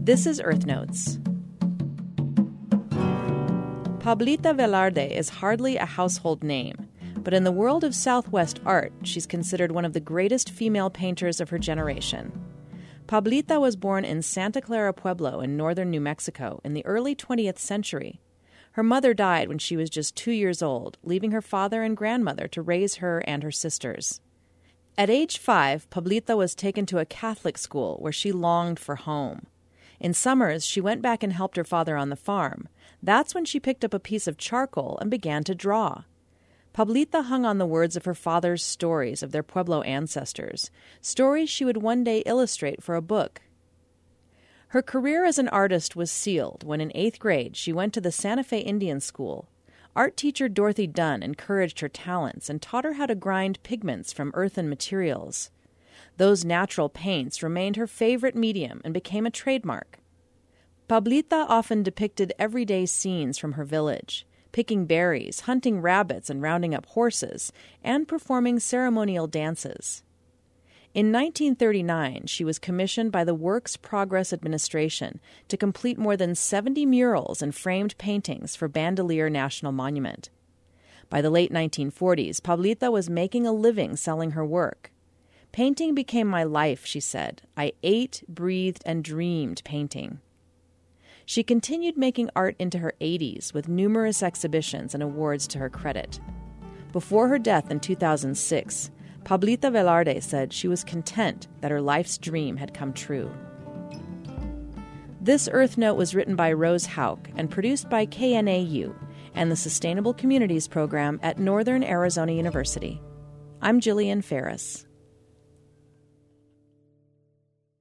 This is Earth Notes. Pablita Velarde is hardly a household name, but in the world of Southwest art, she's considered one of the greatest female painters of her generation. Pablita was born in Santa Clara Pueblo in northern New Mexico in the early 20th century. Her mother died when she was just 2 years old, leaving her father and grandmother to raise her and her sisters. At age 5, Pablita was taken to a Catholic school where she longed for home. In summers, she went back and helped her father on the farm. That's when she picked up a piece of charcoal and began to draw. Pablita hung on the words of her father's stories of their Pueblo ancestors, stories she would one day illustrate for a book. Her career as an artist was sealed when in 8th grade she went to the Santa Fe Indian School. Art teacher Dorothy Dunn encouraged her talents and taught her how to grind pigments from earthen materials. Those natural paints remained her favorite medium and became a trademark. Pablita often depicted everyday scenes from her village, picking berries, hunting rabbits and rounding up horses, and performing ceremonial dances. In 1939, she was commissioned by the Works Progress Administration to complete more than 70 murals and framed paintings for Bandelier National Monument. By the late 1940s, Pablita was making a living selling her work. "Painting became my life," she said. "I ate, breathed, and dreamed painting." She continued making art into her 80s with numerous exhibitions and awards to her credit. Before her death in 2006, Pablita Velarde said she was content that her life's dream had come true. This Earth Note was written by Rose Hauk and produced by KNAU and the Sustainable Communities Program at Northern Arizona University. I'm Jillian Ferris.